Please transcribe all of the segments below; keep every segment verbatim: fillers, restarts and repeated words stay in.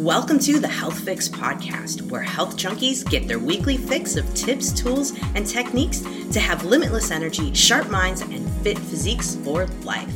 Welcome to the Health Fix Podcast, where health junkies get their weekly fix of tips, tools, and techniques to have limitless energy, sharp minds, and fit physiques for life.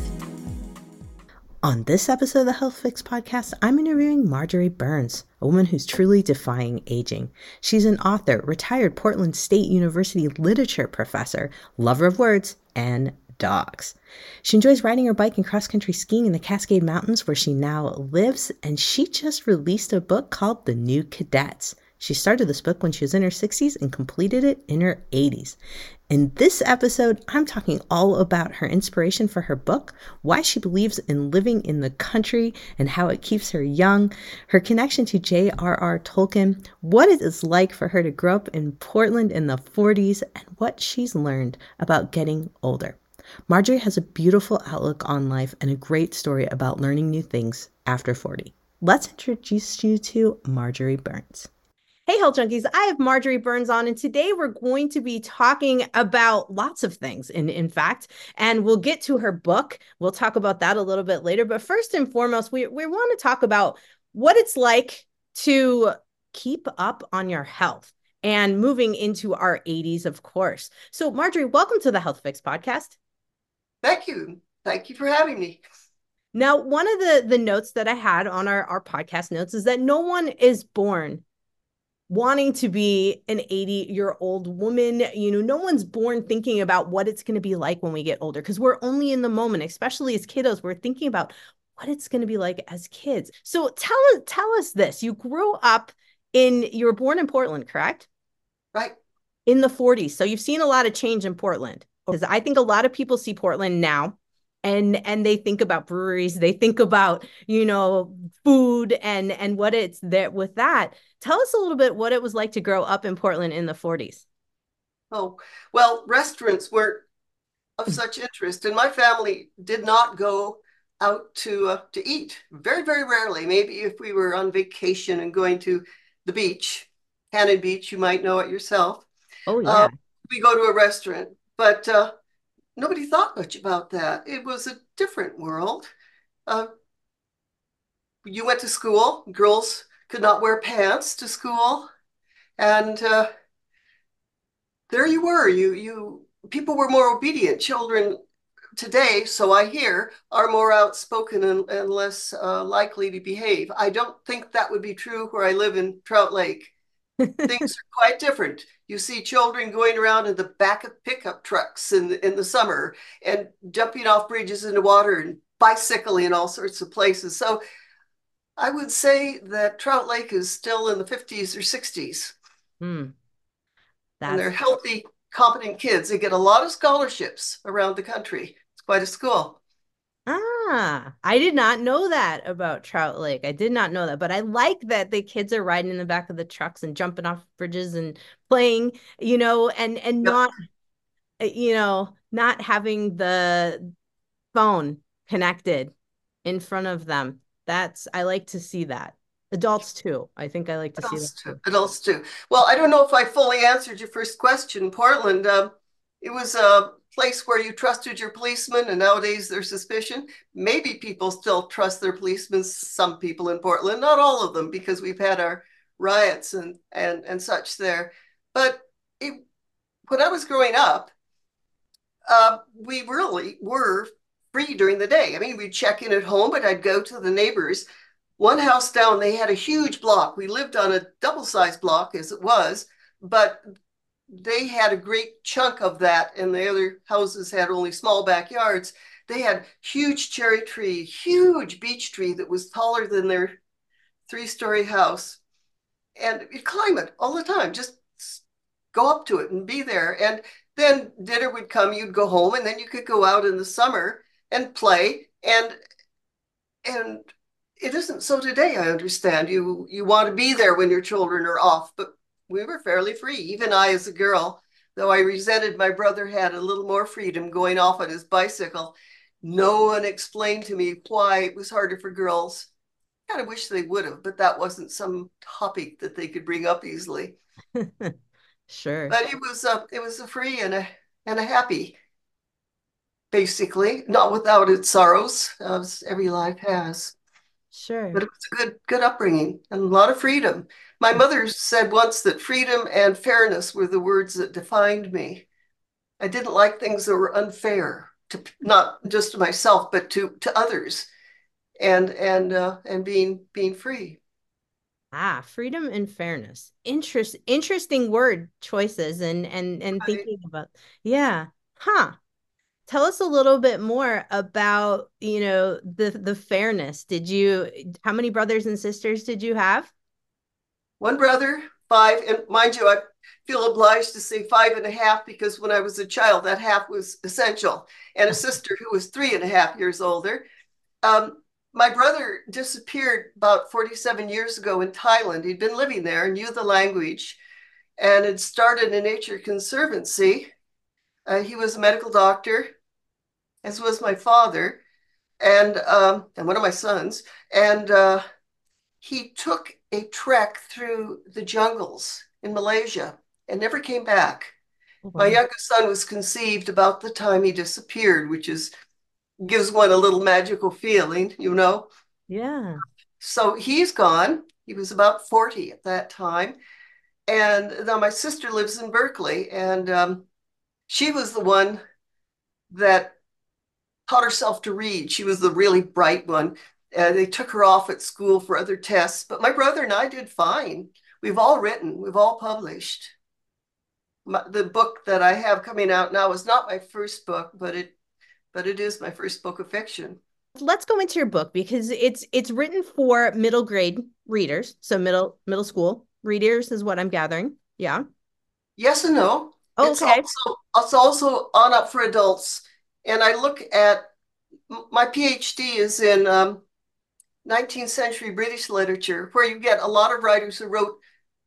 On this episode of the Health Fix Podcast, I'm interviewing Marjorie Burns, a woman who's truly defying aging. She's an author, retired Portland State University literature professor, lover of words, and dogs. She enjoys riding her bike and cross-country skiing in the Cascade Mountains, where she now lives, and she just released a book called The New Cadets. She started this book when she was in her sixties and completed it in her eighties. In this episode, I'm talking all about her inspiration for her book, why she believes in living in the country and how it keeps her young, her connection to J R R Tolkien, what it is like for her to grow up in Portland in the forties, and what she's learned about getting older. Marjorie has a beautiful outlook on life and a great story about learning new things after forty. Let's introduce you to Marjorie Burns. Hey, Health Junkies, I have Marjorie Burns on, and today we're going to be talking about lots of things, in, in fact, and we'll get to her book. We'll talk about that a little bit later, but first and foremost, we, we want to talk about what it's like to keep up on your health and moving into our eighties, of course. So, Marjorie, welcome to the Health Fix Podcast. Thank you. Thank you for having me. Now, one of the, the notes that I had on our, our podcast notes is that no one is born wanting to be an eighty-year-old woman. You know, no one's born thinking about what it's going to be like when we get older, because we're only in the moment, especially as kiddos. We're thinking about what it's going to be like as kids. So tell us, tell us this. You grew up in, you were born in Portland, correct? Right. In the forties. So you've seen a lot of change in Portland. Because I think a lot of people see Portland now and and they think about breweries, they think about, you know, food and and what it's there with that. Tell us a little bit what it was like to grow up in Portland in the forties. Oh, well, restaurants weren't of such interest, and my family did not go out to uh, to eat. Very, very rarely. Maybe if we were on vacation and going to the beach, Cannon Beach, you might know it yourself. Oh, yeah. Uh, we go to a restaurant. But uh, nobody thought much about that. It was a different world. Uh, you went to school. Girls could not wear pants to school. And uh, there you were. You, you, people were more obedient. Children today, so I hear, are more outspoken and, and less uh, likely to behave. I don't think that would be true where I live in Trout Lake. Things are quite different. You see children going around in the back of pickup trucks in the, in the summer and jumping off bridges into water and bicycling in all sorts of places. So I would say that Trout Lake is still in the fifties or sixties. Hmm. And they're healthy, competent kids. They get a lot of scholarships around the country. It's quite a school. Ah, I did not know that about Trout Lake. I did not know that, but I like that the kids are riding in the back of the trucks and jumping off bridges and playing, you know, and and Yep. not, you know, not having the phone connected in front of them. That's, I like to see that. Adults too. I think I like to see that Adults too. too. Adults too. Well, I don't know if I fully answered your first question. Portland, um, it was a place where you trusted your policeman, and nowadays there's suspicion. Maybe people still trust their policemen. Some people in Portland, not all of them, because we've had our riots and and and such there. But it, when I was growing up, uh, we really were free during the day. I mean, we'd check in at home, but I'd go to the neighbors. One house down, they had a huge block. We lived on a double-sized block as it was, but they had a great chunk of that, and the other houses had only small backyards. They had huge cherry tree, huge beech tree that was taller than their three-story house. And you'd climb it all the time, just go up to it and be there. And then dinner would come, you'd go home, and then you could go out in the summer and play. And and it isn't so today, I understand. You you want to be there when your children are off, but we were fairly free. Even I, as a girl, though I resented my brother had a little more freedom going off on his bicycle, no one explained to me why it was harder for girls. I kind of wish they would have, but that wasn't some topic that they could bring up easily. Sure. But it was a it was a free and a and a happy, basically, not without its sorrows, as every life has. but Sure. it was a good good upbringing and a lot of freedom. My mother said once that freedom and fairness were the words that defined me. I didn't like things that were unfair to not just to myself, but to to others, and and uh, and being being free. Ah, freedom and fairness. Interest interesting word choices and and and I, thinking about. Yeah. Huh. Tell us a little bit more about, you know, the the fairness. Did you, how many brothers and sisters did you have? one brother, five, and mind you, I feel obliged to say five and a half because when I was a child, that half was essential, and a sister who was three and a half years older. Um, my brother disappeared about forty-seven years ago in Thailand. He'd been living there, knew the language, and had started a nature conservancy. Uh, he was a medical doctor, as was my father, and um, and one of my sons. And uh, he took a trek through the jungles in Malaysia and never came back. My Wow. youngest son was conceived about the time he disappeared, which is gives one a little magical feeling, you know. Yeah. So he's gone. He was about forty at that time. And now my sister lives in Berkeley, and um, she was the one that taught herself to read. She was the really bright one. Uh, they took her off at school for other tests, but my brother and I did fine. We've all written, we've all published. My, the book that I have coming out now is not my first book, but it but it is my first book of fiction. Let's go into your book because it's it's written for middle grade readers, so middle middle school readers is what I'm gathering. Yeah. Yes and no. Oh, It's okay. also it's also on up for adults, and I look at my PhD is in um, nineteenth century British literature, where you get a lot of writers who wrote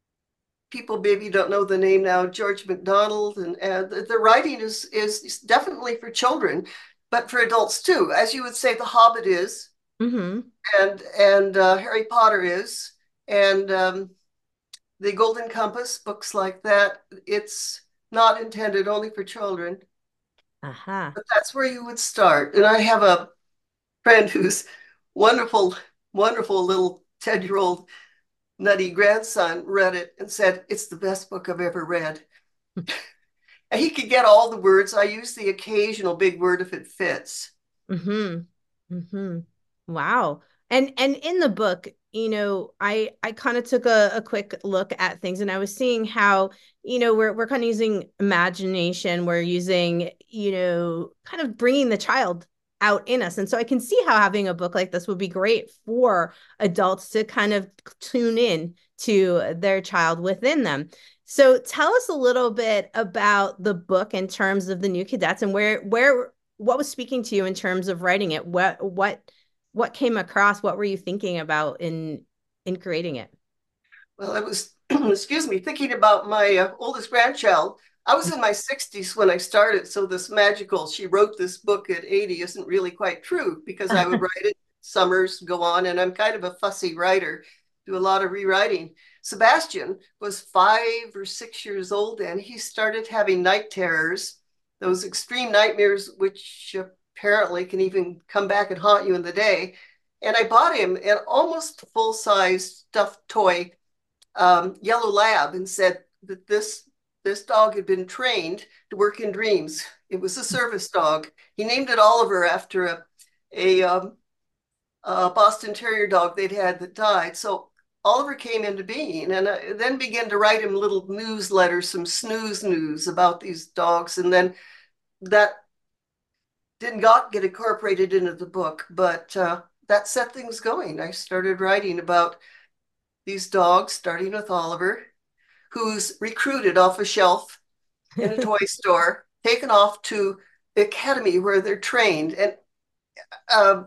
people maybe don't know the name now, George MacDonald, and, and the, the writing is, is is definitely for children, but for adults too. As you would say, The Hobbit is, Mm-hmm. and and uh, Harry Potter is, and um, The Golden Compass, books like that. It's not intended only for children, Aha. but that's where you would start. And I have a friend who's wonderful, wonderful little ten year old nutty grandson read it and said, it's the best book I've ever read. And he could get all the words. I use the occasional big word if it fits. Mm-hmm. Mm-hmm. Wow. And and in the book, you know, I I kind of took a, a quick look at things and I was seeing how, you know, we're we're kind of using imagination, we're using, you know, kind of bringing the child out in us. And so I can see how having a book like this would be great for adults to kind of tune in to their child within them. So tell us a little bit about the book in terms of the New Cadets and where where what was speaking to you in terms of writing it? What what what came across? What were you thinking about in in creating it? Well, I was, excuse me, thinking about my uh, oldest grandchild. I was in my sixties when I started, so this magical, she wrote this book at eighty isn't really quite true because I would write it, summers go on, and I'm kind of a fussy writer, do a lot of rewriting. Sebastian was five or six years old and he started having night terrors, those extreme nightmares, which apparently can even come back and haunt you in the day. And I bought him an almost full size stuffed toy um, yellow lab and said that this this dog had been trained to work in dreams. It was a service dog. He named it Oliver after a a, um, a Boston Terrier dog they'd had that died. So Oliver came into being, and I then began to write him little newsletters, some snooze news about these dogs, and then that did not get incorporated into the book, but uh, that set things going. I started writing about these dogs, starting with Oliver, who's recruited off a shelf in a toy store, taken off to the academy where they're trained. And um,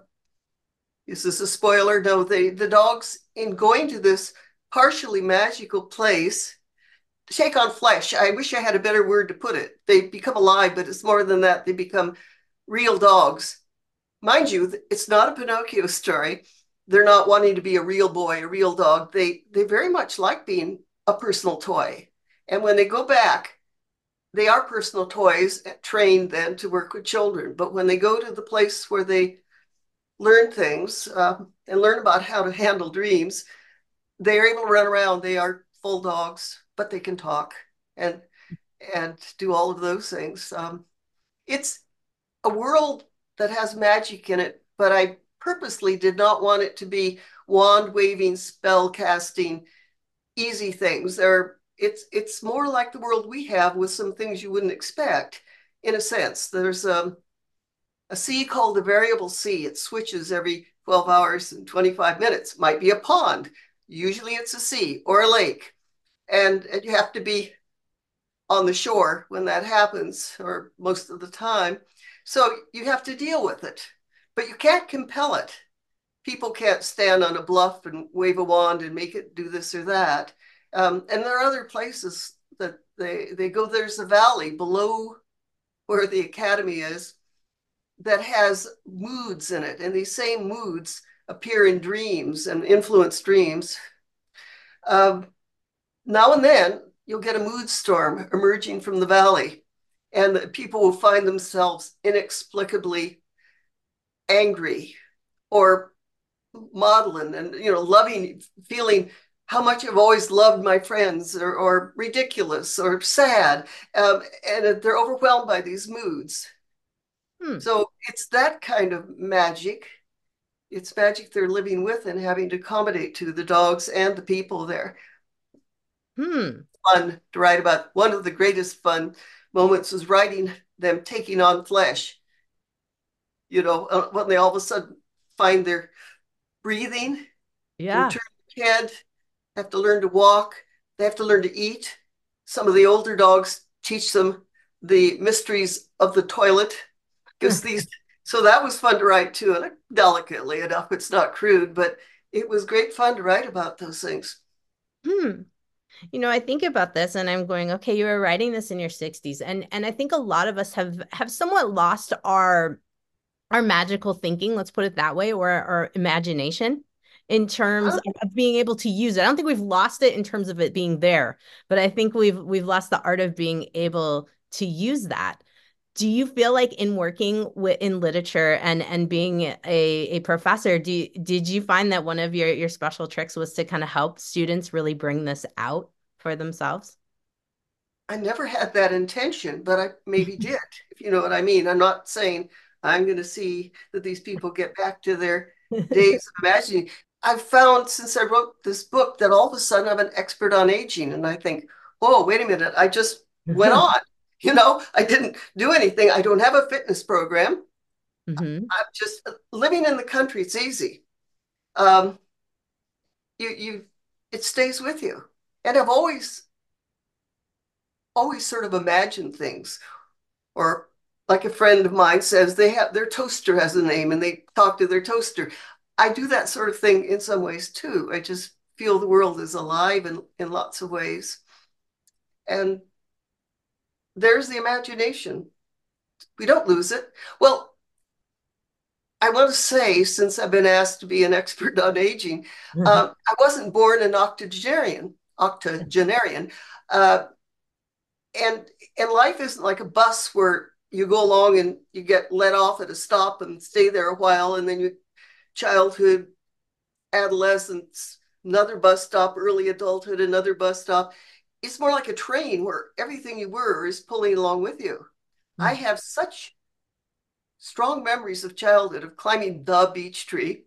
is this a spoiler? No, they, the dogs, in going to this partially magical place, take on flesh. I wish I had a better word to put it. They become alive, but it's more than that. They become real dogs. Mind you, it's not a Pinocchio story. They're not wanting to be a real boy, a real dog. They they very much like being a personal toy. And when they go back, they are personal toys trained then to work with children. But when they go to the place where they learn things uh, and learn about how to handle dreams. They are able to run around. They are full dogs, but they can talk and and do all of those things. Um, it's a world that has magic in it, but I purposely did not want it to be wand waving, spell casting, easy things. There, it's it's more like the world we have with some things you wouldn't expect. In a sense, there's um, a sea called the variable sea. It switches every twelve hours and twenty-five minutes. It might be a pond. Usually it's a sea or a lake. And, and you have to be on the shore when that happens, or most of the time. So you have to deal with it, but you can't compel it. People can't stand on a bluff and wave a wand and make it do this or that. Um, and there are other places that they, they go. There's a valley below where the academy is that has moods in it. And these same moods appear in dreams and influence dreams. Um, now and then you'll get a mood storm emerging from the valley, and the people will find themselves inexplicably angry or maudlin and, you know, loving, feeling how much I've always loved my friends, or, or ridiculous or sad. Um, and they're overwhelmed by these moods. Hmm. So it's that kind of magic. It's magic they're living with and having to accommodate to, the dogs and the people there. Hmm. Fun to write about. One of the greatest fun moments was writing them taking on flesh. You know, when they all of a sudden find their breathing, yeah, turn their head, have to learn to walk, they have to learn to eat. Some of the older dogs teach them the mysteries of the toilet, because these. So that was fun to write too, and delicately enough, it's not crude, but it was great fun to write about those things. Hmm. You know, I think about this and I'm going, okay, you were writing this in your sixties. And and I think a lot of us have have somewhat lost our our magical thinking, let's put it that way, or our imagination in terms of, of being able to use it. I don't think we've lost it in terms of it being there, but I think we've we've lost the art of being able to use that. Do you feel like in working with in literature and and being a, a professor, do you, did you find that one of your your special tricks was to kind of help students really bring this out for themselves? I never had that intention, but I maybe did, if you know what I mean. I'm not saying I'm going to see that these people get back to their days of imagining. I've found since I wrote this book that all of a sudden I'm an expert on aging, and I think, whoa, wait a minute, I just went on. You know, I didn't do anything. I don't have a fitness program. Mm-hmm. I'm just living in the country. It's easy. Um, you, you, it stays with you. And I've always, always sort of imagined things. Or like a friend of mine says, they have their toaster has a name and they talk to their toaster. I do that sort of thing in some ways too. I just feel the world is alive in, in lots of ways. And there's the imagination. We don't lose it. Well, I want to say, since I've been asked to be an expert on aging, mm-hmm. uh, I wasn't born an octogenarian, octogenarian. Uh, and, and life isn't like a bus where you go along and you get let off at a stop and stay there a while, and then you childhood, adolescence, another bus stop, early adulthood, another bus stop. It's more like a train where everything you were is pulling along with you. Mm-hmm. I have such strong memories of childhood, of climbing the beech tree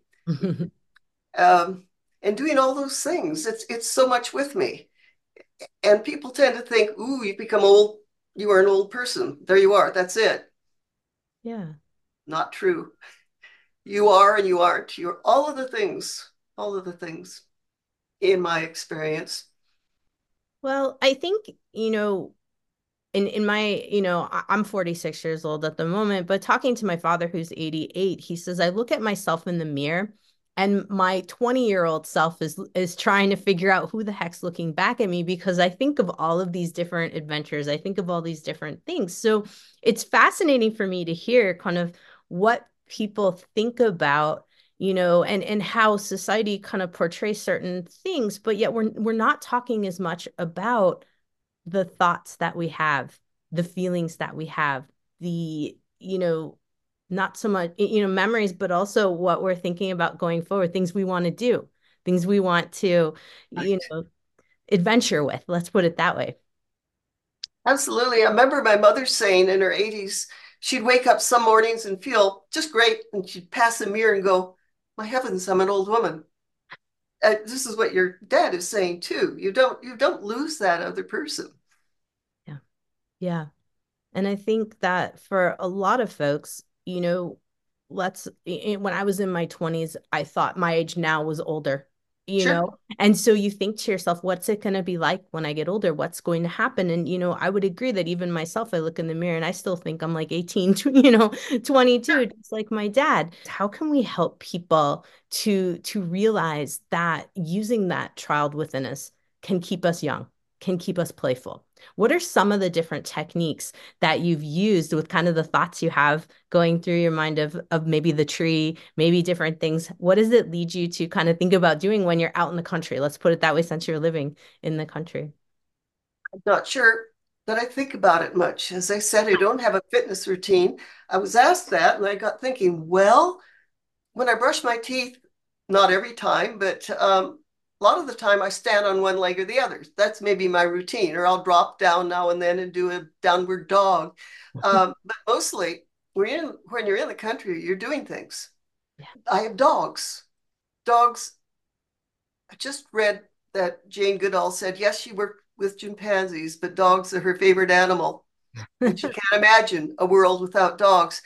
um, and doing all those things. It's it's so much with me. And people tend to think, ooh, you've become old. You are an old person. There you are. That's it. Yeah. Not true. You are and you aren't. You're all of the things, all of the things in my experience. Well, I think, you know, in, in my, you know, I'm forty-six years old at the moment, but talking to my father, who's eighty-eight, he says, I look at myself in the mirror and my twenty year old self is, is trying to figure out who the heck's looking back at me, because I think of all of these different adventures. I think of all these different things. So it's fascinating for me to hear kind of what people think about, you know, and, and how society kind of portrays certain things, but yet we're, we're not talking as much about the thoughts that we have, the feelings that we have, the, you know, not so much, you know, memories, but also what we're thinking about going forward, things we want to do, things we want to, you Right. know, adventure with. Let's put it that way. Absolutely. I remember my mother saying in her eighties, she'd wake up some mornings and feel just great. And she'd pass a mirror and go, my heavens, I'm an old woman. Uh, this is what your dad is saying too. You don't you don't lose that other person. Yeah. Yeah. And I think that for a lot of folks, you know, let's, when I was in my twenties, I thought my age now was older, you Sure. know? And so you think to yourself, what's it going to be like when I get older? What's going to happen? And, you know, I would agree that even myself, I look in the mirror and I still think I'm like eighteen, you know, twenty-two, just like my dad. How can we help people to to realize that using that child within us can keep us young, can keep us playful? What are some of the different techniques that you've used with kind of the thoughts you have going through your mind of of maybe the tree, maybe different things? What does it lead you to kind of think about doing when you're out in the country? Let's put it that way, since you're living in the country. I'm not sure that I think about it much. As I said, I don't have a fitness routine. I was asked that and I got thinking, well, when I brush my teeth, not every time, but um, a lot of the time I stand on one leg or the other. That's maybe my routine, or I'll drop down now and then and do a downward dog. Um, but mostly, when you're in, when you're in the country, you're doing things. Yeah. I have dogs. Dogs. I just read that Jane Goodall said, yes, she worked with chimpanzees, but dogs are her favorite animal. And she can't imagine a world without dogs.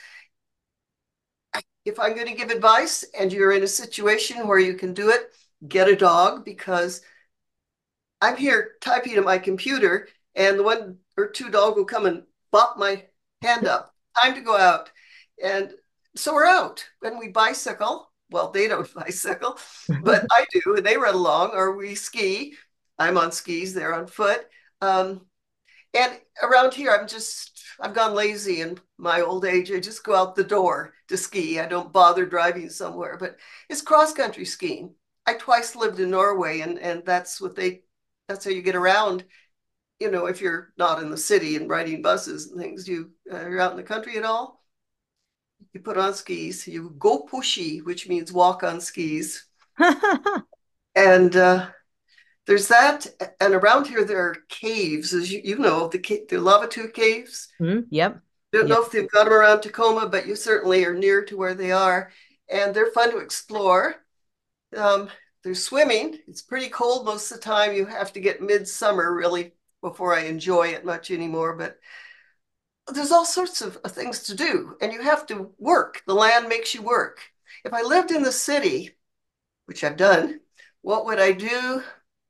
If I'm going to give advice and you're in a situation where you can do it, get a dog, because I'm here typing at my computer and the one or two dog will come and bop my hand up. Time to go out. And so we're out and we bicycle. Well, they don't bicycle, but I do, and they run along, or we ski. I'm on skis, they're on foot. Um, and around here, I'm just, I've gone lazy in my old age. I just go out the door to ski. I don't bother driving somewhere, but it's cross country skiing. I twice lived in Norway, and, and that's what they, that's how you get around. You know, if you're not in the city and riding buses and things, you, uh, you're out in the country at all, you put on skis, you go pushy, which means walk on skis. And uh, there's that, and around here there are caves, as you, you know, the the Lavatu caves. Mm, yep. Don't Yep. know if they've got them around Tacoma, but you certainly are near to where they are, and they're fun to explore. Um, there's swimming. It's pretty cold most of the time. You have to get midsummer really before I enjoy it much anymore. But there's all sorts of things to do, and you have to work. The land makes you work. If I lived in the city, which I've done, what would I do?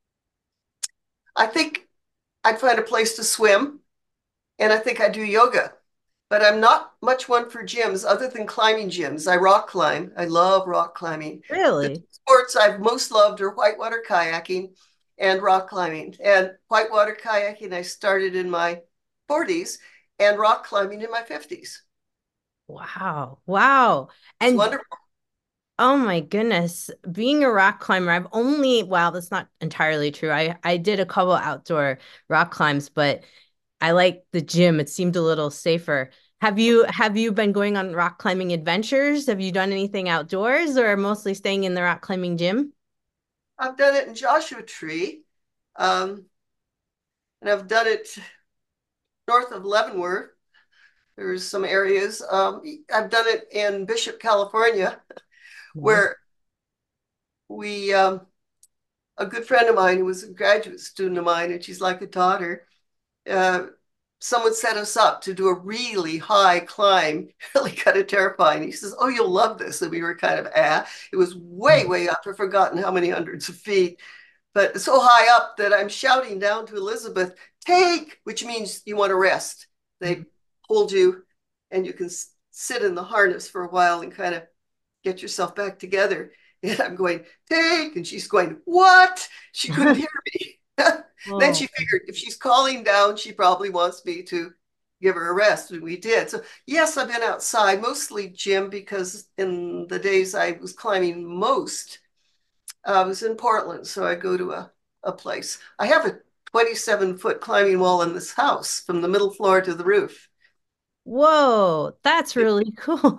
I think I'd find a place to swim, and I think I do yoga. But I'm not much one for gyms other than climbing gyms. I rock climb. I love rock climbing. The Really? sports I've most loved are whitewater kayaking and rock climbing. And whitewater kayaking, I started in my forties, and rock climbing in my fifties. Wow. Wow. It's And wonderful. oh my goodness, being a rock climber, I've only, well, that's not entirely true. I I did a couple outdoor rock climbs, but I like the gym. It seemed a little safer. Have you have you been going on rock climbing adventures? Have you done anything outdoors or mostly staying in the rock climbing gym? I've done it in Joshua Tree, um, and I've done it north of Leavenworth. There's some areas. Um, I've done it in Bishop, California, Nice. where we um, a good friend of mine who was a graduate student of mine, and she's like a daughter. Uh, someone set us up to do a really high climb, really kind of terrifying. He says, "Oh, you'll love this," and we were kind of ah. It was way, way up. I've forgotten how many hundreds of feet, but so high up that I'm shouting down to Elizabeth, "Take," which means you want to rest. They hold you, and you can sit in the harness for a while and kind of get yourself back together. And I'm going, "Take," and she's going, "What?" She couldn't hear me. Then Oh, she figured if she's calling down, she probably wants me to give her a rest, and we did. So yes, I've been outside, mostly gym, because in the days I was climbing most, uh, I was in Portland, so I go to a, a place. I have a twenty-seven foot climbing wall in this house from the middle floor to the roof. whoa, that's It, really cool.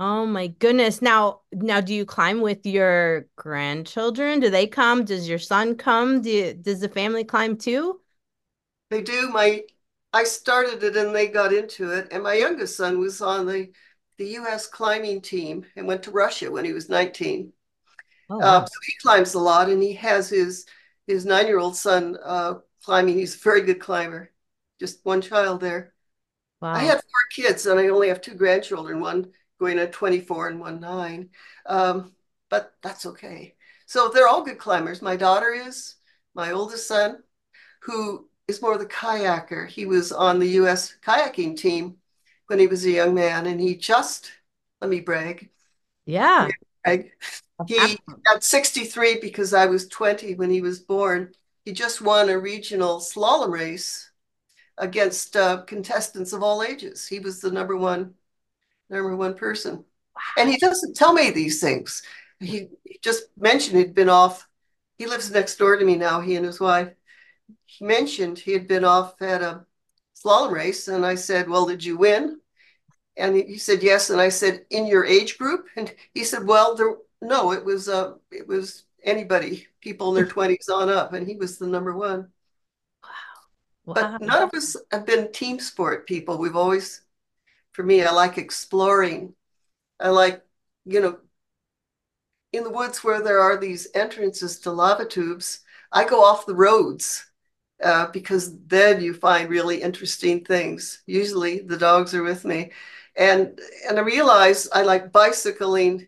Oh my goodness. Now, now do you climb with your grandchildren? Do they come? Does your son come? Do you, does the family climb too? They do. My I started it and they got into it. And my youngest son was on the the U S climbing team and went to Russia when he was nineteen. Oh Uh, wow. so he climbs a lot, and he has his his nine year old son uh, climbing. He's a very good climber. Just one child there. I Wow. had four kids, and I only have two grandchildren. One going at twenty-four and one nine. Um, but that's okay. So they're all good climbers. My daughter is. My oldest son, who is more the kayaker. He was on the U S kayaking team when he was a young man, and he just, let me brag, Yeah. brag. He Absolutely. got sixty-three because I was twenty when he was born. He just won a regional slalom race against uh, contestants of all ages. He was the number one, number one person. And he doesn't tell me these things. He, he just mentioned he'd been off. He lives next door to me now, he and his wife. He mentioned he had been off at a slalom race, and I said, well, did you win? And he said yes, and I said, in your age group? And he said, well, there no, it was uh it was anybody, people in their twenties on up, and he was the number one. But Wow. none of us have been team sport people. We've always, for me, I like exploring. I like, you know, in the woods where there are these entrances to lava tubes, I go off the roads uh, because then you find really interesting things. Usually the dogs are with me. And and I realize I like bicycling.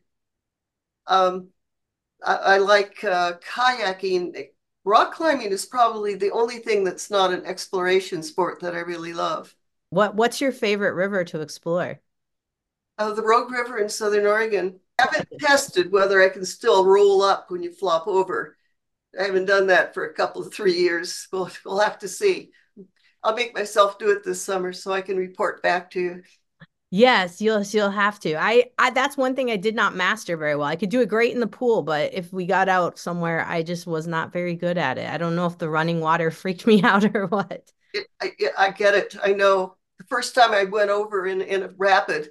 Um, I, I like uh, kayaking. Rock climbing is probably the only thing that's not an exploration sport that I really love. What what's your favorite river to explore? Uh, the Rogue River in Southern Oregon. I haven't tested whether I can still roll up when you flop over. I haven't done that for a couple of three years. We'll, we'll have to see. I'll make myself do it this summer so I can report back to you. Yes, you'll you'll have to. I, I that's one thing I did not master very well. I could do it great in the pool, but if we got out somewhere, I just was not very good at it. I don't know if the running water freaked me out or what. It, I, it, I get it. I know the first time I went over in, in a rapid,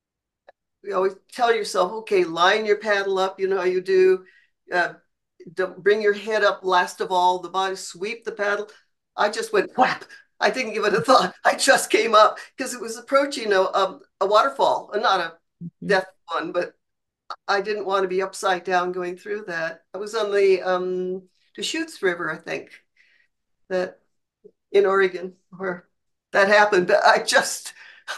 you always tell yourself, okay, line your paddle up, you know how you do. Uh, don't bring your head up last of all, the body, sweep the paddle. I just went whap. I didn't give it a thought. I just came up because it was approaching a, a, a waterfall, not a Mhm. death one, but I didn't want to be upside down going through that. I was on the um, Deschutes River, I think, that in Oregon where that happened. But I just,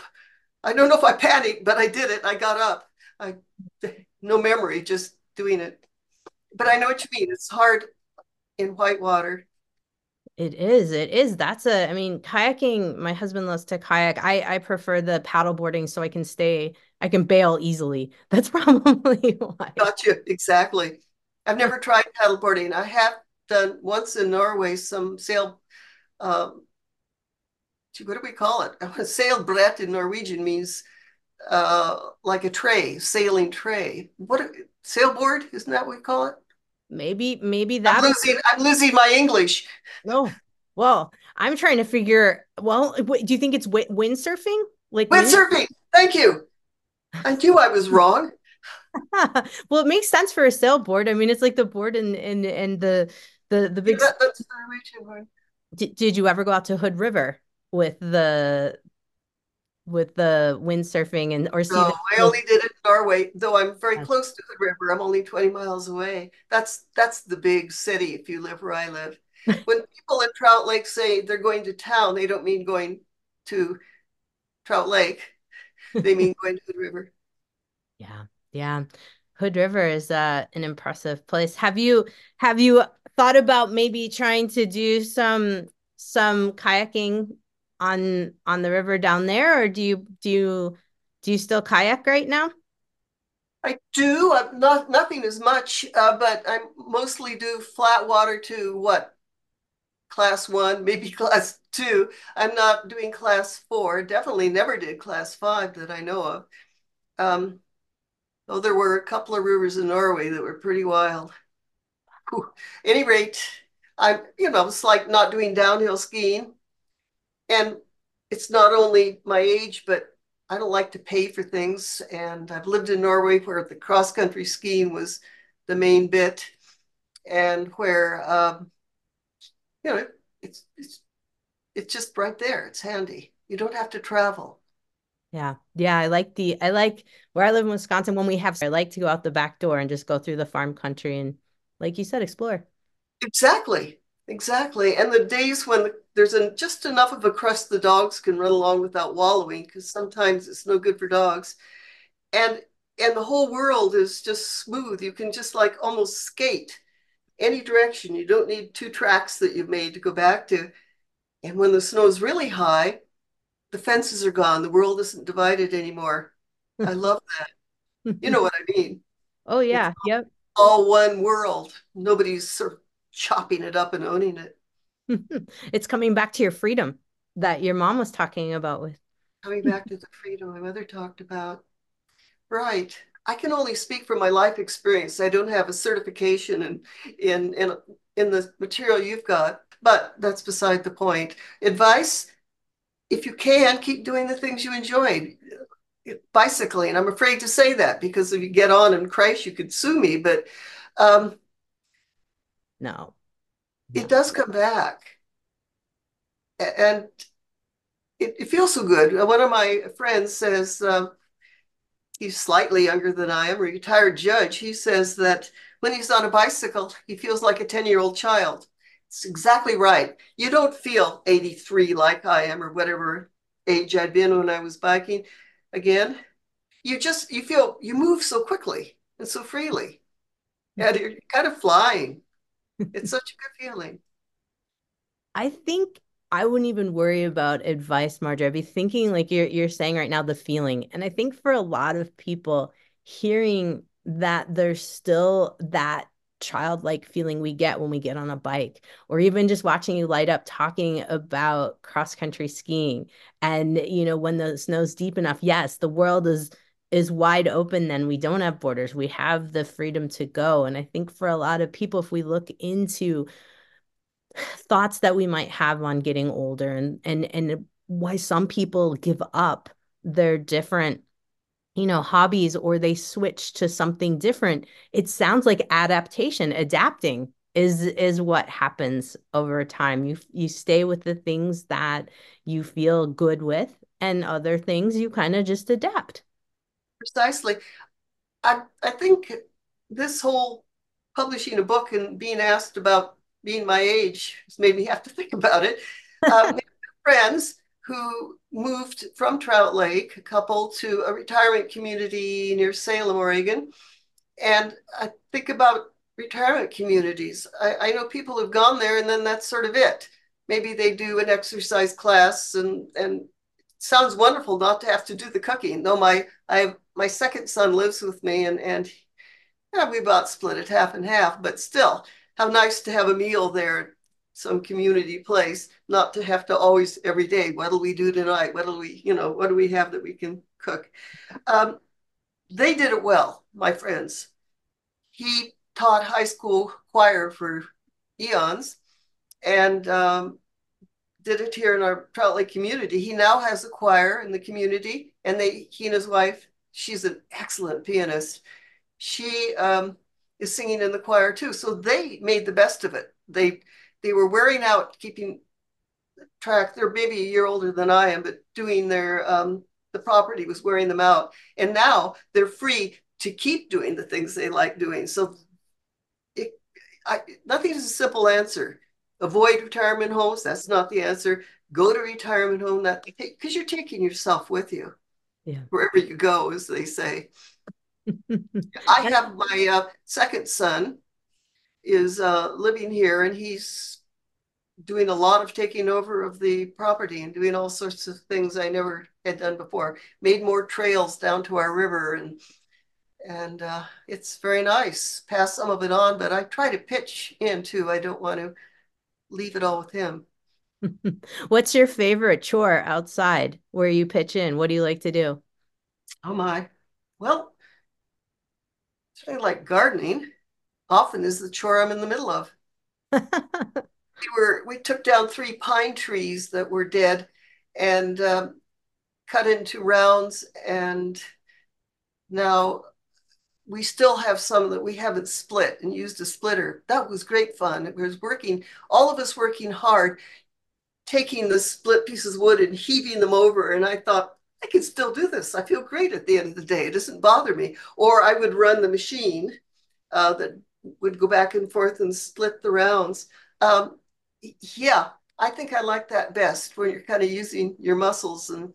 I don't know if I panicked, but I did it. I got up. I no memory, just doing it. But I know what you mean. It's hard in whitewater. It is. It is. That's a, I mean, kayaking, my husband loves to kayak. I I prefer the paddle boarding so I can stay, I can bail easily. That's probably why. Gotcha, exactly. I've never tried paddleboarding. I have done once in Norway some sail. Um, what do we call it? Sailbrett in Norwegian means uh, like a tray, sailing tray. What sailboard? Isn't that what we call it? Maybe maybe I'm that or losing. I'm losing my English. no. Well, I'm trying to figure, well, wait, do you think it's wi- windsurfing? Like wind? Windsurfing. Thank you. I knew I was wrong. Well, it makes sense for a sailboard. I mean, it's like the board and and and the the the Yeah, big. that, that's the Norwegian one. Did, did you ever go out to Hood River with the with the windsurfing and or see No, the I only did it in Norway, though I'm very close to the river. I'm only twenty miles away. That's that's the big city if you live where I live. When people in Trout Lake say they're going to town, they don't mean going to Trout Lake. They mean going to the river. Yeah, yeah. Hood River is uh, an impressive place. Have you have you thought about maybe trying to do some some kayaking on on the river down there, or do you do you do you still kayak right now? I do. I'm not nothing as much, uh, but I mostly do flat water to what, class one, maybe class two. I'm not doing class four. Definitely never did class five that I know of. Um, though there were a couple of rivers in Norway that were pretty wild. Whew. Any rate, I'm, you know, it's like not doing downhill skiing. And it's not only my age, but I don't like to pay for things. And I've lived in Norway where the cross-country skiing was the main bit, and where, um, you know, it's, it's, it's just right there. It's handy. You don't have to travel. Yeah. Yeah. I like the, I like where I live in Wisconsin when we have, I like to go out the back door and just go through the farm country and, like you said, explore. Exactly. Exactly. And the days when there's an, just enough of a crust the dogs can run along without wallowing, because sometimes it's no good for dogs. And and the whole world is just smooth. You can just like almost skate any direction. You don't need two tracks that you've made to go back to. And when the snow is really high, the fences are gone. The world isn't divided anymore. I love that. You know what I mean? Oh, It's yeah. Yep. all one world. Nobody's sort of chopping it up and owning it. It's coming back to your freedom that your mom was talking about with. Coming back to the freedom my mother talked about. Right. I can only speak from my life experience. I don't have a certification in in in, in the material you've got, but that's beside the point. Advice, if you can, keep doing the things you enjoyed. Bicycling, I'm afraid to say that because if you get on and crash, you could sue me, but um, No, it no. does come back. And it, it feels so good. One of my friends says, um, he's slightly younger than I am, a retired judge. He says that when he's on a bicycle, he feels like a ten-year-old child. It's exactly right. You don't feel eighty-three like I am or whatever age I'd been when I was biking. Again, you just, you feel, you move so quickly and so freely. And you're kind of flying. It's such a good feeling. I think I wouldn't even worry about advice, Marjorie. I'd be thinking like you're you're saying right now, the feeling. And I think for a lot of people, hearing that there's still that childlike feeling we get when we get on a bike, or even just watching you light up talking about cross-country skiing. And you know, when the snow's deep enough, yes, the world is is wide open, then we don't have borders. We have the freedom to go. And I think for a lot of people, if we look into thoughts that we might have on getting older and and and why some people give up their different you know hobbies or they switch to something different, it sounds like adaptation, adapting is is what happens over time. You you stay with the things that you feel good with, and other things you kind of just adapt. Precisely. I, I think this whole publishing a book and being asked about being my age has made me have to think about it. Uh, friends who moved from Trout Lake, a couple, to a retirement community near Salem, Oregon. And I think about retirement communities. I, I know people who've gone there and then that's sort of it. Maybe they do an exercise class and and it sounds wonderful not to have to do the cooking. No, my I have my second son lives with me and and yeah, we about split it half and half, but still, how nice to have a meal there at some community place, not to have to always every day, what'll we do tonight? What'll we, you know, what do we have that we can cook? Um, they did it well, my friends. He taught high school choir for eons and um, did it here in our Trout Lake community. He now has a choir in the community, and they, he and his wife, she's an excellent pianist. She um, is singing in the choir too. So they made the best of it. They they were wearing out, keeping track. They're maybe a year older than I am, but doing their um, the property was wearing them out, and now they're free to keep doing the things they like doing. So it, I, nothing is a simple answer. Avoid retirement homes. That's not the answer. Go to retirement home. That because you're taking yourself with you Yeah. wherever you go, as they say. I have my uh, second son is uh, living here, and he's doing a lot of taking over of the property and doing all sorts of things I never had done before. Made more trails down to our river, and and uh, it's very nice. Pass some of it on, but I try to pitch in too. I don't want to leave it all with him. What's your favorite chore outside where you pitch in? What do you like to do? Oh my. Well, something like gardening often is the chore I'm in the middle of. We were we took down three pine trees that were dead, and um, cut into rounds, and now we still have some that we haven't split and used a splitter. That was great fun. It was working, all of us working hard, taking the split pieces of wood and heaving them over. And I thought, I can still do this. I feel great at the end of the day. It doesn't bother me. Or I would run the machine uh, that would go back and forth and split the rounds. Um, yeah, I think I like that best, when you're kind of using your muscles and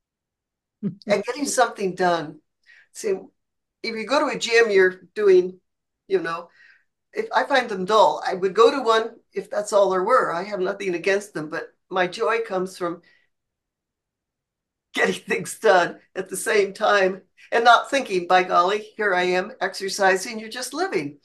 and getting something done. See, if you go to a gym, you're doing, you know, if I find them dull, I would go to one if that's all there were. I have nothing against them, but my joy comes from getting things done at the same time and not thinking, by golly, here I am exercising. You're just living.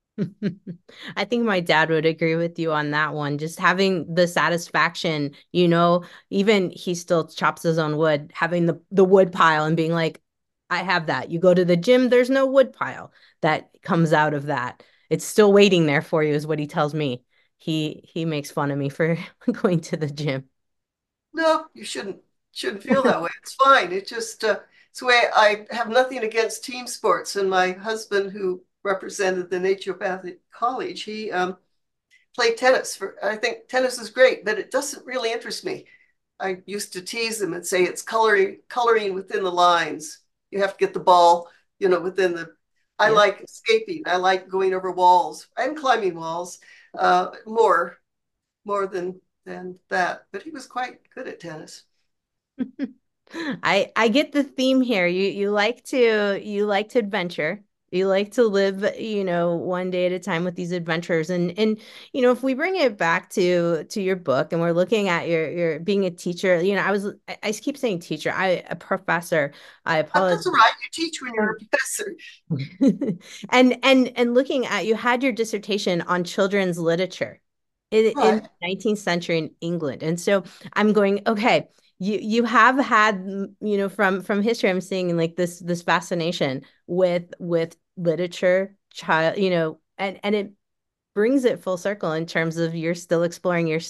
I think my dad would agree with you on that one. Just having the satisfaction, you know, even he still chops his own wood, having the, the wood pile and being like, I have that. You go to the gym, there's no wood pile that comes out of that. It's still waiting there for you, is what he tells me. He he makes fun of me for going to the gym. No, you shouldn't shouldn't feel that way. It's fine. It just uh, it's the way. I have nothing against team sports. And my husband, who represented the naturopathic college, he um, played tennis. For I think tennis is great, but it doesn't really interest me. I used to tease him and say it's coloring coloring within the lines. You have to get the ball, you know, within the. I Yeah. like escaping. I like going over walls and climbing walls uh, more more than than that. But he was quite good at tennis. I I get the theme here. You you like to you like to adventure. You like to live, you know, one day at a time with these adventures. And and you know, if we bring it back to to your book and we're looking at your your being a teacher, you know, I was I, I keep saying teacher, I a professor. I Uh, apologize. That's all right. You teach when you're a professor. and and and looking at you had your dissertation on children's literature in, in Right. the nineteenth century in England. And so I'm going, okay, you you have had, you know, from from history, I'm seeing like this this fascination with with literature, child, you know, and and it brings it full circle in terms of you're still exploring your.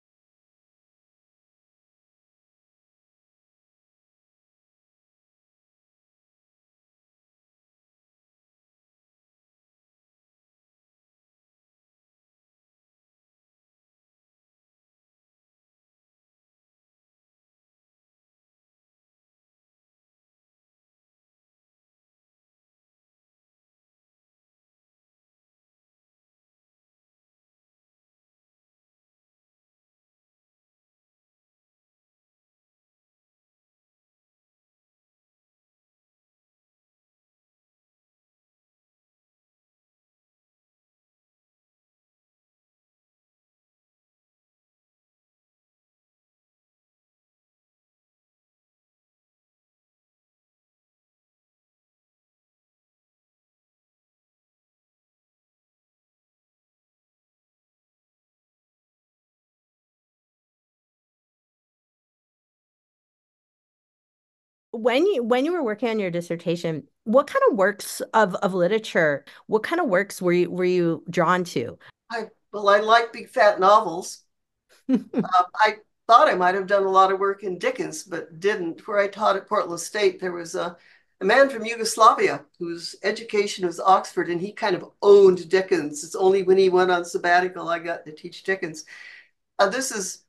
When you when you were working on your dissertation, what kind of works of of literature, what kind of works were you were you drawn to? I well, I like big fat novels. Uh, I thought I might have done a lot of work in Dickens, but didn't. Where I taught at Portland State, there was a, a man from Yugoslavia whose education was Oxford, and he kind of owned Dickens. It's only when he went on sabbatical I got to teach Dickens. Uh, this is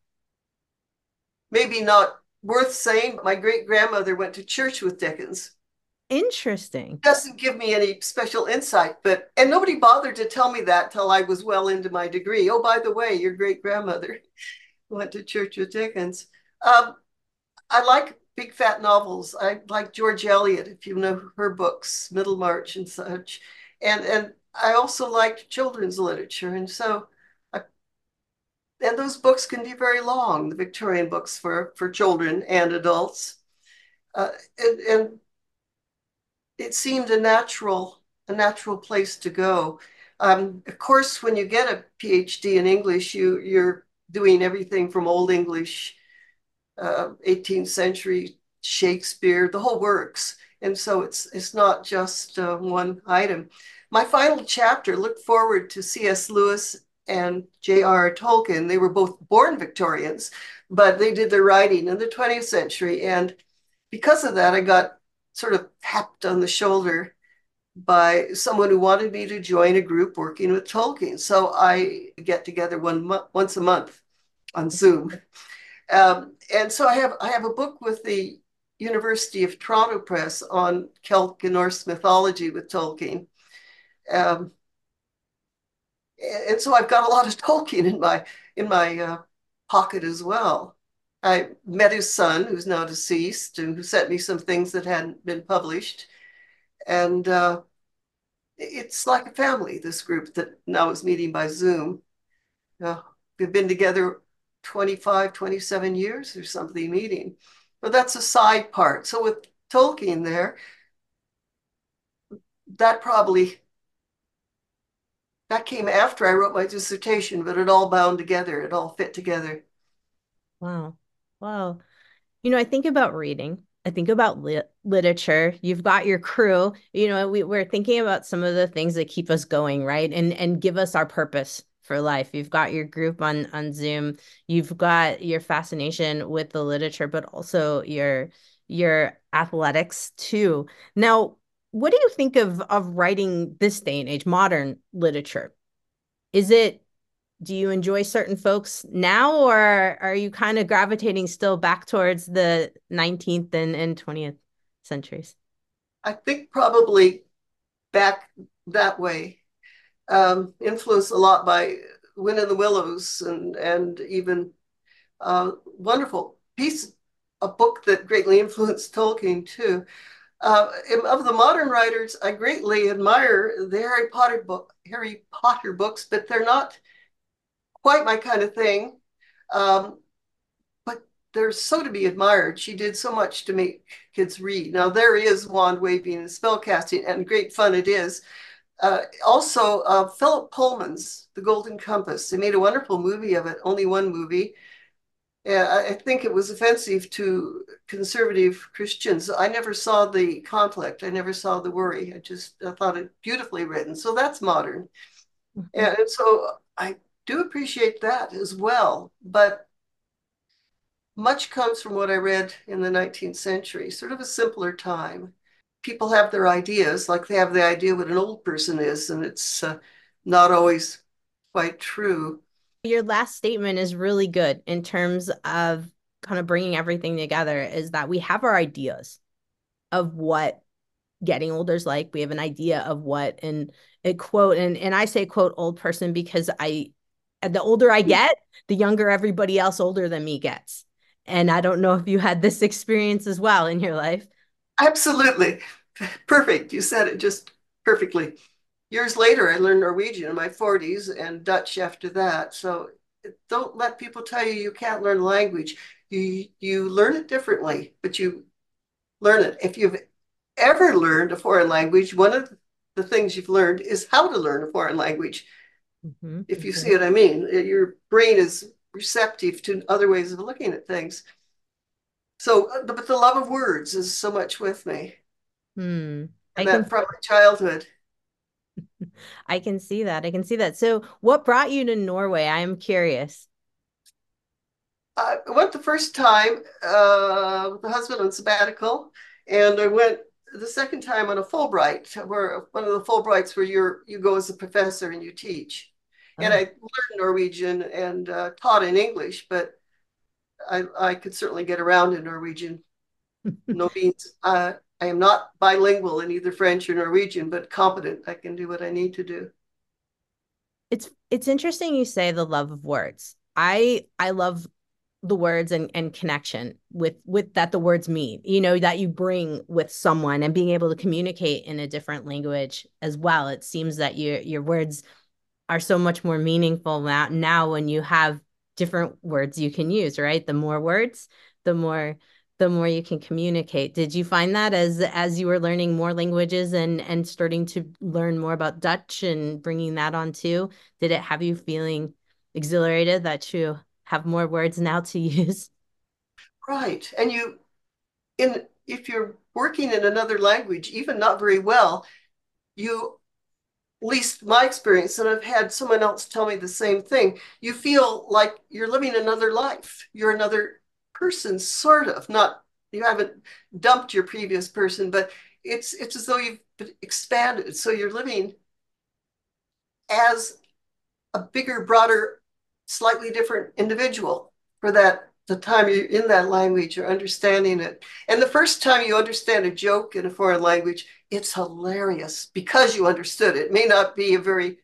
maybe not worth saying, but my great grandmother went to church with Dickens. Interesting. Doesn't give me any special insight, but and nobody bothered to tell me that till I was well into my degree. Oh, by the way, your great grandmother went to church with Dickens. Um, I like big fat novels. I like George Eliot, if you know her books, Middlemarch and such. And and I also liked children's literature. And so I, and those books can be very long, the Victorian books for, for children and adults. Uh, and, and it seemed a natural a natural place to go. Um, of course, when you get a PhD in English, you you're doing everything from Old English, uh, eighteenth century Shakespeare, the whole works, and so it's it's not just uh, one item. My final chapter looked forward to C S. Lewis and J R R. Tolkien. They were both born Victorians, but they did their writing in the twentieth century, and because of that, I got sort of tapped on the shoulder by someone who wanted me to join a group working with Tolkien. So I get together one mo- once a month on Zoom. Um, and so I have I have a book with the University of Toronto Press on Celtic and Norse mythology with Tolkien. Um, and so I've got a lot of Tolkien in my in my uh, pocket as well. I met his son, who's now deceased, and who sent me some things that hadn't been published. And uh, it's like a family, this group that now is meeting by Zoom. Uh, we've been together twenty-five, twenty-seven years or something meeting. But that's a side part. So with Tolkien there, that probably that came after I wrote my dissertation, but it all bound together. It all fit together. Wow. Wow. You know, I think about reading. I think about lit literature. You've got your crew. You know, we, we're thinking about some of the things that keep us going, right? And and give us our purpose for life. You've got your group on on Zoom. You've got your fascination with the literature, but also your your athletics too. Now, what do you think of of writing this day and age, modern literature? Is it Do you enjoy certain folks now, or are you kind of gravitating still back towards the nineteenth and, and twentieth centuries? I think probably back that way, um, influenced a lot by Wind in the Willows and and even uh, wonderful piece, a book that greatly influenced Tolkien too. Uh, of the modern writers, I greatly admire the Harry Potter book, Harry Potter books, but they're not quite my kind of thing. Um, but they're so to be admired. She did so much to make kids read. Now there is wand waving and spell casting, and great fun it is. Uh, also, uh, Philip Pullman's The Golden Compass. They made a wonderful movie of it, only one movie. Yeah, I I think it was offensive to conservative Christians. I never saw the conflict. I never saw the worry. I just I thought it beautifully written. So that's modern. Mhm. And so I do appreciate that as well. But much comes from what I read in the nineteenth century, sort of a simpler time. People have their ideas, like they have the idea what an old person is, and it's uh, not always quite true. Your last statement is really good in terms of kind of bringing everything together, is that we have our ideas of what getting older is like. We have an idea of what, and a quote, and and I say quote old person because I, the older I get, the younger everybody else older than me gets. And I don't know if you had this experience as well in your life. Absolutely. Perfect. You said it just perfectly. Years later, I learned Norwegian in my forties and Dutch after that. So don't let people tell you you can't learn language. You you learn it differently, but you learn it. If you've ever learned a foreign language, one of the things you've learned is how to learn a foreign language. Mm-hmm, If you mm-hmm. see what I mean, your brain is receptive to other ways of looking at things. So, but the love of words is so much with me, Hmm. I and can that from my childhood. I can see that. I can see that. So what brought you to Norway? I am curious. I went the first time uh, with the husband on sabbatical, and I went the second time on a Fulbright, where one of the Fulbrights where you're you go as a professor and you teach. And I Oh. learned Norwegian and uh, taught in English, but I, I could certainly get around in Norwegian. No means uh, I am not bilingual in either French or Norwegian, but competent. I can do what I need to do. It's it's interesting you say the love of words. I I love the words and and connection with with that the words mean, you know, that you bring with someone, and being able to communicate in a different language as well. It seems that your your words are so much more meaningful now, now when you have different words you can use, right? The more words, the more the more you can communicate. Did you find that as as you were learning more languages and and starting to learn more about Dutch and bringing that on too? Did it have you feeling exhilarated that you have more words now to use? Right. And you in if you're working in another language, even not very well, you at least my experience, and I've had someone else tell me the same thing, you feel like you're living another life. You're another person, sort of, not you haven't dumped your previous person, but it's it's as though you've expanded. So you're living as a bigger, broader, slightly different individual for that the time you're in that language, you're understanding it. And the first time you understand a joke in a foreign language, it's hilarious because you understood it. It may not be a very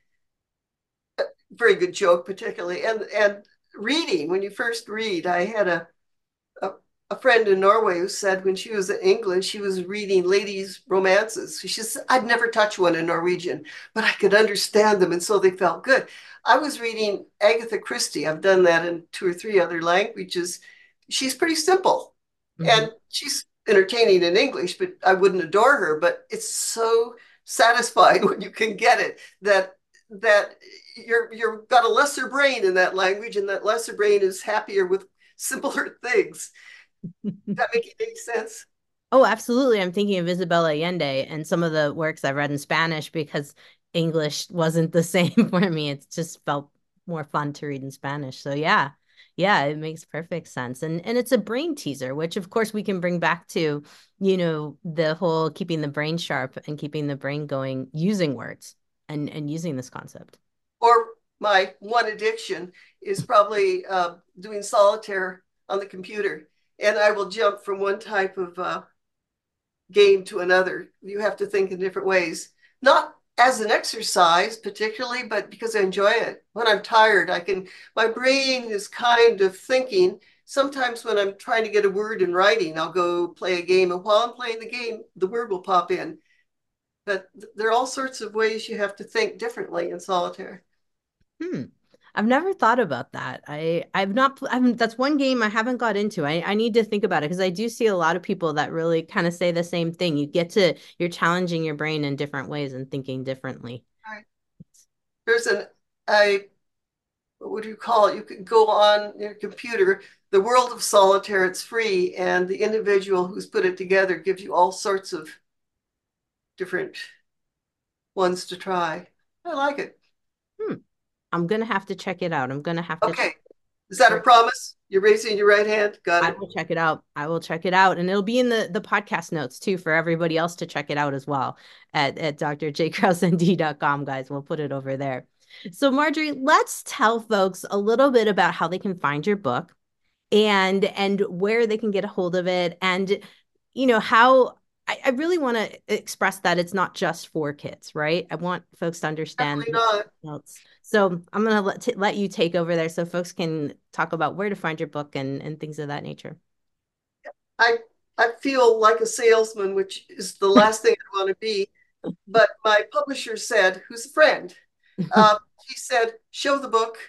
very good joke particularly. And and reading, when you first read, I had a a, a friend in Norway who said when she was in England, she was reading ladies' romances. She said, I'd never touch one in Norwegian, but I could understand them, and so they felt good. I was reading Agatha Christie. I've done that in two or three other languages. She's pretty simple, Mm-hmm. and she's entertaining in English, but I wouldn't adore her. But it's so satisfying when you can get it that that you're you're got a lesser brain in that language, and that lesser brain is happier with simpler things. Does that make any sense? Oh, absolutely. I'm thinking of Isabel Allende and some of the works I've read in Spanish because English wasn't the same for me. It just felt more fun to read in Spanish. So yeah, yeah, it makes perfect sense. And and it's a brain teaser, which of course we can bring back to, you know, the whole keeping the brain sharp and keeping the brain going using words and and using this concept. Or my one addiction is probably uh, doing solitaire on the computer, and I will jump from one type of uh, game to another. You have to think in different ways, not as an exercise particularly, but because I enjoy it. When I'm tired, I can, my brain is kind of thinking. Sometimes when I'm trying to get a word in writing, I'll go play a game, and while I'm playing the game, the word will pop in. But there are all sorts of ways you have to think differently in solitaire. Hmm. I've never thought about that. I I've not I'm that's one game I haven't got into. I I need to think about it because I do see a lot of people that really kind of say the same thing. You get to you're challenging your brain in different ways and thinking differently. Right. There's an I what do you call it? You can go on your computer, the world of solitaire, it's free, and the individual who's put it together gives you all sorts of different ones to try. I like it. Hmm. I'm gonna have to check it out. I'm gonna have to check Okay. Is that a promise? You're raising your right hand? Got I it. will check it out. I will check it out. And it'll be in the, the podcast notes too for everybody else to check it out as well at, at d r j kraus n d dot com, guys. We'll put it over there. So, Marjorie, let's tell folks a little bit about how they can find your book and and where they can get a hold of it. And, you know, how I, I really want to express that it's not just for kids, right? I want folks to understand Definitely not. else. So I'm going to let, t- let you take over there so folks can talk about where to find your book and, and things of that nature. I I feel like a salesman, which is the last thing I want to be. But my publisher said, who's a friend, uh, he said, show the book.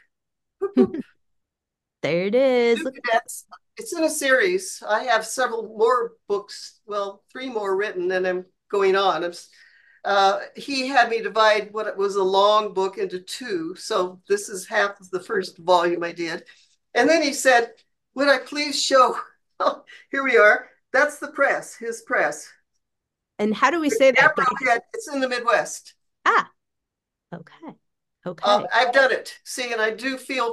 There it is. Look at that. It's in a series. I have several more books, well, three more written, and I'm going on. I'm, uh, he had me divide what was a long book into two. So this is half of the first volume I did. And then he said, would I please show? Oh, here we are. That's the press, his press. And how do we say that? Arrowhead, it's in the Midwest. Ah, okay. Okay. Uh, I've done it. See, and I do feel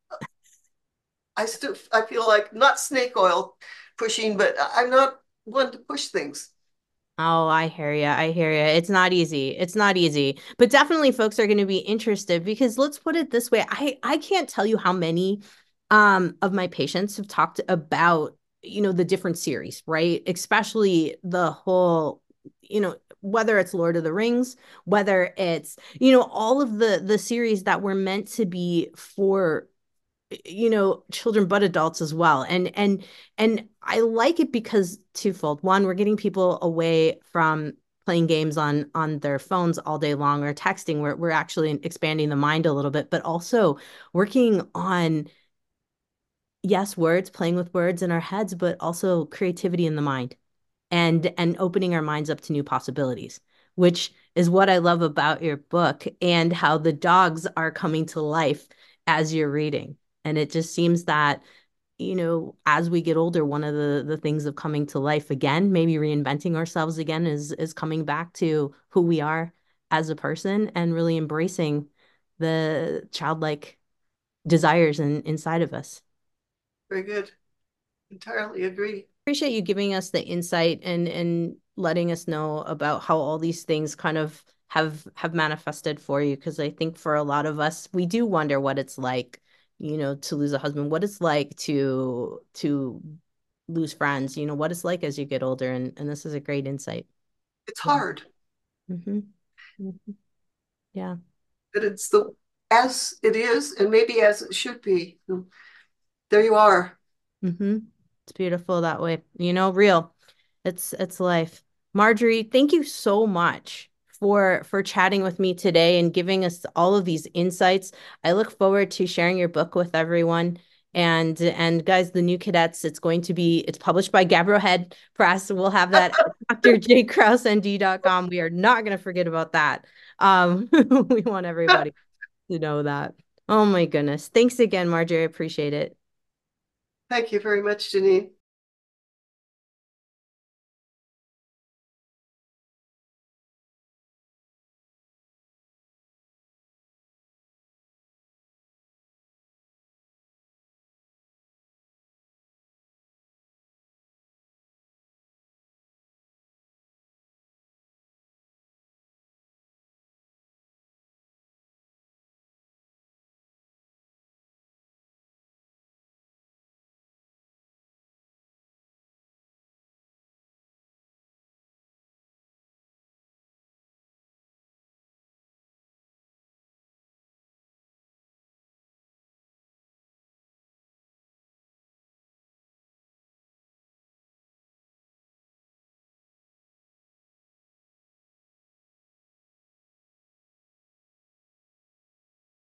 I still I feel like not snake oil pushing, but I'm not one to push things. Oh, I hear you. I hear you. It's not easy. It's not easy. But definitely folks are going to be interested because let's put it this way. I I can't tell you how many um of my patients have talked about, you know, the different series, right? Especially the whole, you know, whether it's Lord of the Rings, whether it's, you know, all of the the series that were meant to be for you know children but adults as well and and and I like it because twofold. One, we're getting people away from playing games on on their phones all day long or texting. We're, we're actually expanding the mind a little bit, but also working on, yes, words, playing with words in our heads, but also creativity in the mind and and opening our minds up to new possibilities, which is what I love about your book and how the dogs are coming to life as you're reading. And it just seems that, you know, as we get older, one of the the things of coming to life again, maybe reinventing ourselves again, is is coming back to who we are as a person and really embracing the childlike desires in, inside of us. Very good. Entirely agree. appreciate you giving us the insight and and letting us know about how all these things kind of have have manifested for you. Because I think for a lot of us, we do wonder what it's like, you know, to lose a husband, what it's like to to lose friends, you know, what it's like as you get older. And and this is a great insight. It's Yeah. hard. Mm-hmm. Mm-hmm. Yeah. But it's the as it is, and maybe as it should be. There you are. Mm-hmm. It's beautiful that way. You know, real. It's it's life. Marjorie, thank you so much for for chatting with me today and giving us all of these insights. I look forward to sharing your book with everyone. And and guys, The New Cadets, it's going to be it's published by Gabriel Head Press. We'll have that at d r j kraus n d dot com. We are not going to forget about that. Um, we want everybody to know that. Oh my goodness. Thanks again, Marjorie. I appreciate it. Thank you very much, Janine.